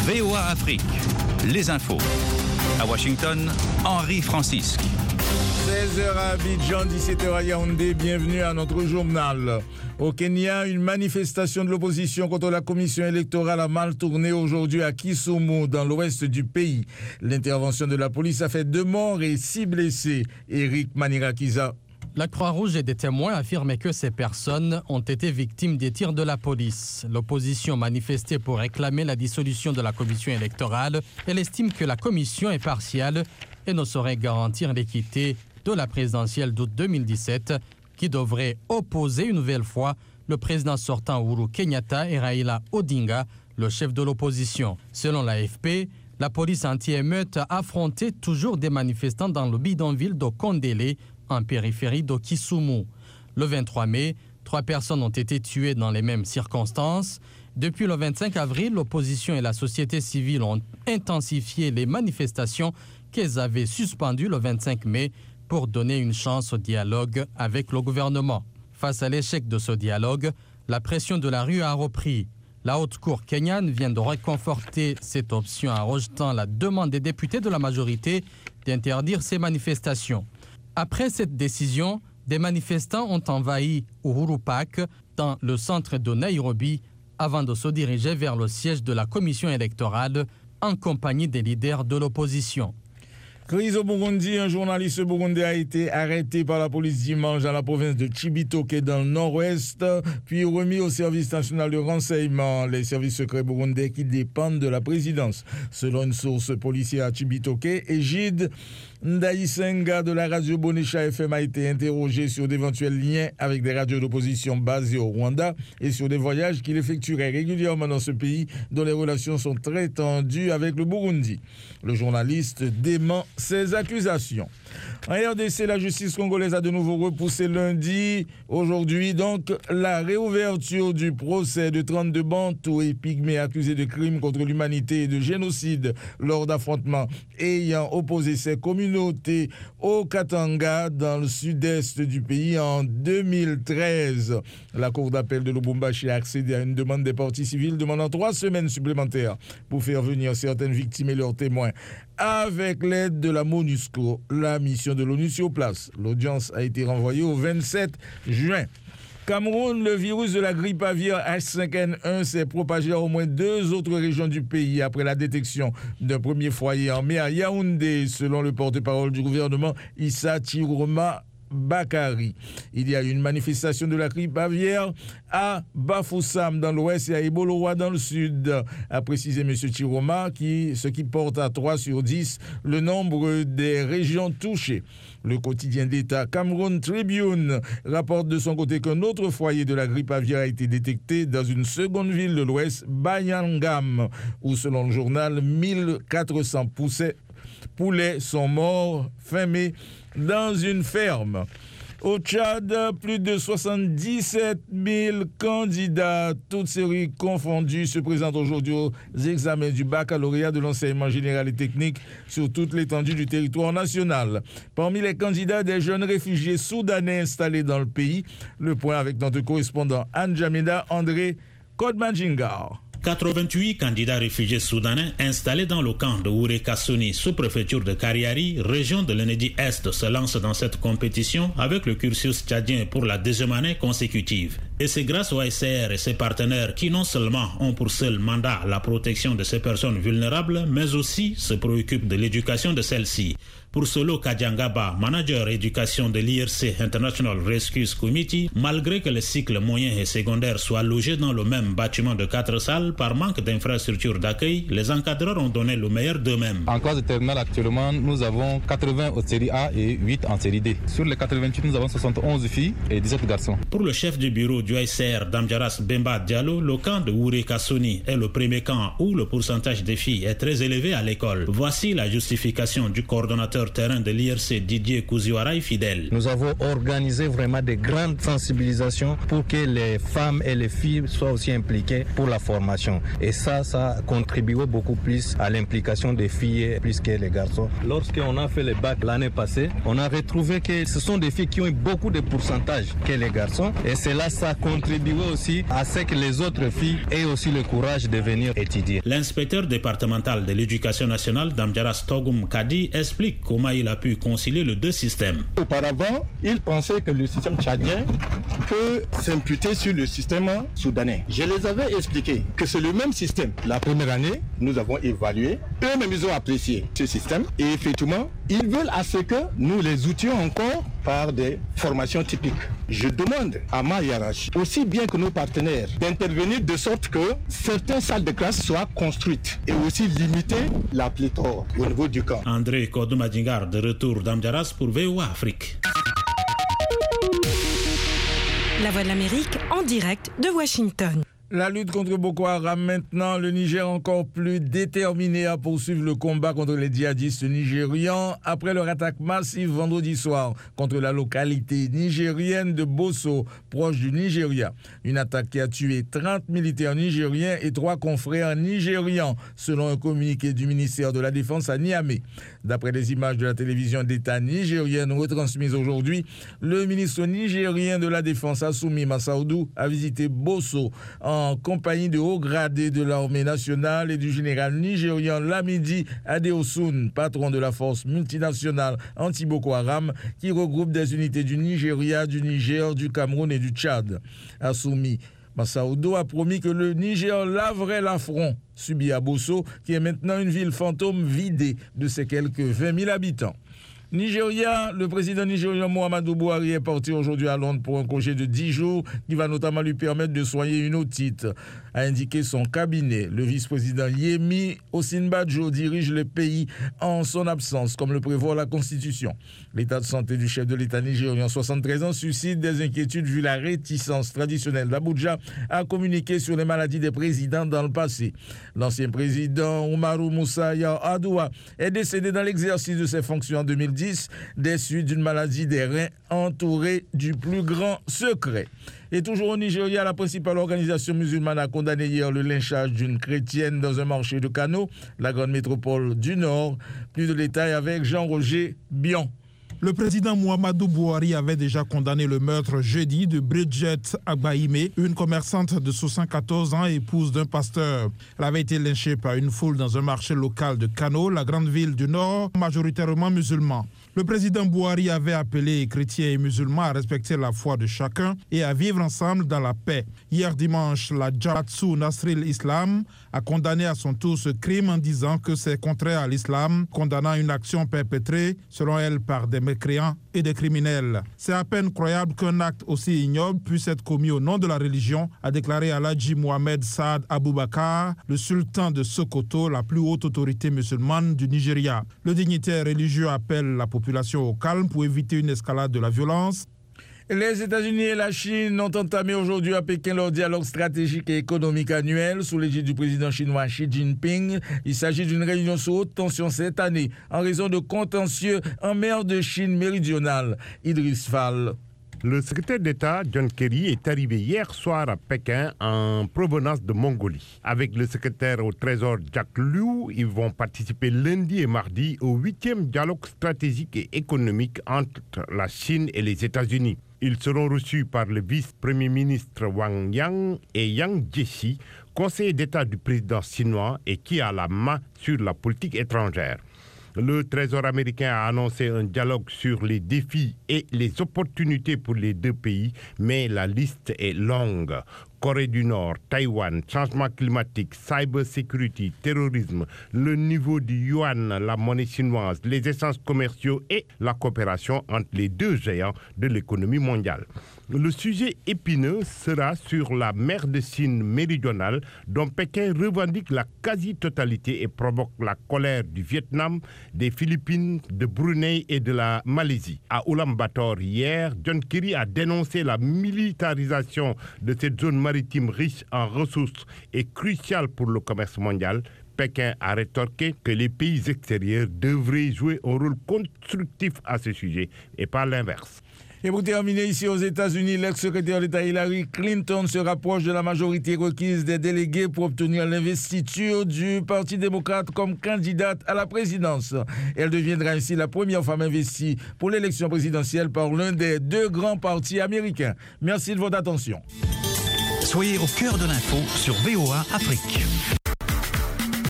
VOA Afrique, les infos. À Washington, Henri Francisque. 16h à Abidjan, 17h à Yaoundé, bienvenue à notre journal. Au Kenya, une manifestation de l'opposition contre la commission électorale a mal tourné aujourd'hui à Kisumu, dans l'ouest du pays. L'intervention de la police a fait 2 morts et 6 blessés. Eric Manirakiza. La Croix-Rouge et des témoins affirment que ces personnes ont été victimes des tirs de la police. L'opposition manifestait pour réclamer la dissolution de la commission électorale. Elle estime que la commission est partiale et ne saurait garantir l'équité de la présidentielle d'août 2017 qui devrait opposer une nouvelle fois le président sortant Uhuru Kenyatta et Raila Odinga, le chef de l'opposition. Selon l'AFP, la police anti-émeute a affronté toujours des manifestants dans le bidonville de Kondele, en périphérie de Kisumu. Le 23 mai, 3 personnes ont été tuées dans les mêmes circonstances. Depuis le 25 avril, l'opposition et la société civile ont intensifié les manifestations qu'elles avaient suspendues le 25 mai pour donner une chance au dialogue avec le gouvernement. Face à l'échec de ce dialogue, la pression de la rue a repris. La haute cour kenyane vient de réconforter cette option en rejetant la demande des députés de la majorité d'interdire ces manifestations. Après cette décision, des manifestants ont envahi Uhuru Park dans le centre de Nairobi avant de se diriger vers le siège de la commission électorale en compagnie des leaders de l'opposition. Crise au Burundi, un journaliste burundais a été arrêté par la police dimanche dans la province de Cibitoke dans le nord-ouest, puis remis au service national de renseignement, les services secrets burundais qui dépendent de la présidence. Selon une source policière à Cibitoke, Égide Ndayisenga de la radio Bonesha FM a été interrogé sur d'éventuels liens avec des radios d'opposition basées au Rwanda et sur des voyages qu'il effectuerait régulièrement dans ce pays dont les relations sont très tendues avec le Burundi. Le journaliste dément ces accusations. En RDC, la justice congolaise a de nouveau repoussé lundi, aujourd'hui donc, la réouverture du procès de 32 Bantous et Pygmées accusés de crimes contre l'humanité et de génocide lors d'affrontements ayant opposé ces communautés au Katanga dans le sud-est du pays en 2013. La cour d'appel de Lubumbashi a accédé à une demande des parties civiles demandant 3 semaines supplémentaires pour faire venir certaines victimes et leurs témoins avec l'aide de la MONUSCO, la mission de l'ONU sur place. L'audience a été renvoyée au 27 juin. Cameroun, le virus de la grippe aviaire H5N1 s'est propagé à au moins 2 autres régions du pays après la détection d'un premier foyer en mai à Yaoundé, selon le porte-parole du gouvernement Issa Chiroma Bakari. Il y a eu une manifestation de la grippe aviaire à Bafoussam dans l'ouest et à Ebolowa dans le sud, a précisé M. Chiroma, ce qui porte à 3 sur 10 le nombre des régions touchées. Le quotidien d'État Cameroun Tribune rapporte de son côté qu'un autre foyer de la grippe aviaire a été détecté dans une seconde ville de l'ouest, Bayangam, où selon le journal, 1400 poulets sont morts fin mai dans une ferme. Au Tchad, plus de 77 000 candidats, toutes séries confondues, se présentent aujourd'hui aux examens du baccalauréat de l'enseignement général et technique sur toute l'étendue du territoire national. Parmi les candidats, des jeunes réfugiés soudanais installés dans le pays. Le point avec notre correspondant Anne Jameda André Kodmanjingar. 88 candidats réfugiés soudanais installés dans le camp de Ouré Kassouni, sous-préfecture de Kariari, région de l'Enedi Est, se lancent dans cette compétition avec le cursus tchadien pour la 2e année consécutive. Et c'est grâce au HCR et ses partenaires qui non seulement ont pour seul mandat la protection de ces personnes vulnérables, mais aussi se préoccupent de l'éducation de celles-ci. Pour Solo Kadjangaba, manager éducation de l'IRC International Rescue Committee, malgré que les cycles moyens et secondaires soient logés dans le même bâtiment de 4 salles, par manque d'infrastructures d'accueil, les encadreurs ont donné le meilleur d'eux-mêmes. En classe de terminale actuellement, nous avons 80 en série A et 8 en série D. Sur les 88, nous avons 71 filles et 17 garçons. Pour le chef du bureau du HCR Damjaras Bemba Diallo, le camp de Ouré Kassouni est le premier camp où le pourcentage des filles est très élevé à l'école. Voici la justification du coordonnateur terrain de l'IRC Didier Kouziwaray fidèle. Nous avons organisé vraiment des grandes sensibilisations pour que les femmes et les filles soient aussi impliquées pour la formation. Et ça a contribué beaucoup plus à l'implication des filles plus que les garçons. Lorsqu'on a fait le bac l'année passée, on a retrouvé que ce sont des filles qui ont eu beaucoup de pourcentages que les garçons. Et cela, ça ça contribuera aussi à ce que les autres filles aient aussi le courage de venir étudier. L'inspecteur départemental de l'éducation nationale, Damdiaras Togum Kadi, explique comment il a pu concilier les deux systèmes. Auparavant, il pensait que le système tchadien peut s'imputer sur le système soudanais. Je les avais expliqué que c'est le même système. La première année, nous avons évalué. Eux-mêmes, ils ont apprécié ce système. Et effectivement, ils veulent à ce que nous les outils encore par des formations typiques. Je demande à ma hiérarchie, aussi bien que nos partenaires, d'intervenir de sorte que certaines salles de classe soient construites et aussi limiter la pléthore au niveau du camp. André Kodoumadingar, de retour d'Amdiaras pour VOA Afrique. La Voix de l'Amérique en direct de Washington. La lutte contre Boko Haram maintenant, le Niger encore plus déterminé à poursuivre le combat contre les djihadistes nigérians après leur attaque massive vendredi soir contre la localité nigérienne de Bosso, proche du Nigeria. Une attaque qui a tué 30 militaires nigériens et 3 confrères nigérians, selon un communiqué du ministère de la Défense à Niamey. D'après les images de la télévision d'État nigérienne retransmises aujourd'hui, le ministre nigérien de la Défense, Assoumi Massaoudou, a visité Bosso en compagnie de hauts gradés de l'armée nationale et du général nigérian Lamidi Adeosun, patron de la force multinationale anti-Boko Haram qui regroupe des unités du Nigeria, du Niger, du Cameroun et du Tchad. Assoumi Massaoudou a promis que le Niger laverait l'affront subi à Bosso, qui est maintenant une ville fantôme vidée de ses quelques 20 000 habitants. Nigeria, le président nigérien Muhammadu Buhari est parti aujourd'hui à Londres pour un congé de 10 jours qui va notamment lui permettre de soigner une otite, a indiqué son cabinet. Le vice-président Yemi Osinbajo dirige le pays en son absence, comme le prévoit la Constitution. L'état de santé du chef de l'État nigérien, 73 ans, suscite des inquiétudes vu la réticence traditionnelle d'Abuja à communiquer sur les maladies des présidents dans le passé. L'ancien président Umaru Musa Yar'Adua est décédé dans l'exercice de ses fonctions en 2010 des suites d'une maladie des reins entourée du plus grand secret. Et toujours au Nigeria, la principale organisation musulmane a condamné hier le lynchage d'une chrétienne dans un marché de Kano, la grande métropole du Nord. Plus de détails avec Jean-Roger Bion. Le président Muhammadu Buhari avait déjà condamné le meurtre jeudi de Bridget Agbaïmé, une commerçante de 74 ans, épouse d'un pasteur. Elle avait été lynchée par une foule dans un marché local de Kano, la grande ville du Nord, majoritairement musulman. Le président Buhari avait appelé les chrétiens et musulmans à respecter la foi de chacun et à vivre ensemble dans la paix. Hier dimanche, la Jamaat Nasril Islam a condamné à son tour ce crime en disant que c'est contraire à l'islam, condamnant une action perpétrée, selon elle, par des mécréants et des criminels. C'est à peine croyable qu'un acte aussi ignoble puisse être commis au nom de la religion, a déclaré Alhaji Mohamed Saad Aboubakar, le sultan de Sokoto, la plus haute autorité musulmane du Nigeria. Le dignitaire religieux appelle la population au calme pour éviter une escalade de la violence. Les États-Unis et la Chine ont entamé aujourd'hui à Pékin leur dialogue stratégique et économique annuel sous l'égide du président chinois Xi Jinping. Il s'agit d'une réunion sous haute tension cette année en raison de contentieux en mer de Chine méridionale. Idriss Fall. Le secrétaire d'État John Kerry est arrivé hier soir à Pékin en provenance de Mongolie. Avec le secrétaire au Trésor Jack Liu, ils vont participer lundi et mardi au 8e dialogue stratégique et économique entre la Chine et les États-Unis. Ils seront reçus par le vice-premier ministre Wang Yang et Yang Jiechi, conseiller d'État du président chinois et qui a la main sur la politique étrangère. Le Trésor américain a annoncé un dialogue sur les défis et les opportunités pour les deux pays, mais la liste est longue. Corée du Nord, Taïwan, changement climatique, cybersécurité, terrorisme, le niveau du yuan, la monnaie chinoise, les échanges commerciaux et la coopération entre les deux géants de l'économie mondiale. Le sujet épineux sera sur la mer de Chine méridionale dont Pékin revendique la quasi-totalité et provoque la colère du Vietnam, des Philippines, de Brunei et de la Malaisie. À Ulaanbaatar hier, John Kerry a dénoncé la militarisation de cette zone maritime riche en ressources et cruciale pour le commerce mondial. Pékin a rétorqué que les pays extérieurs devraient jouer un rôle constructif à ce sujet et pas l'inverse. Et pour terminer, ici aux États-Unis, l'ex-secrétaire d'État Hillary Clinton se rapproche de la majorité requise des délégués pour obtenir l'investiture du Parti démocrate comme candidate à la présidence. Elle deviendra ainsi la première femme investie pour l'élection présidentielle par l'un des deux grands partis américains. Merci de votre attention. Soyez au cœur de l'info sur VOA Afrique.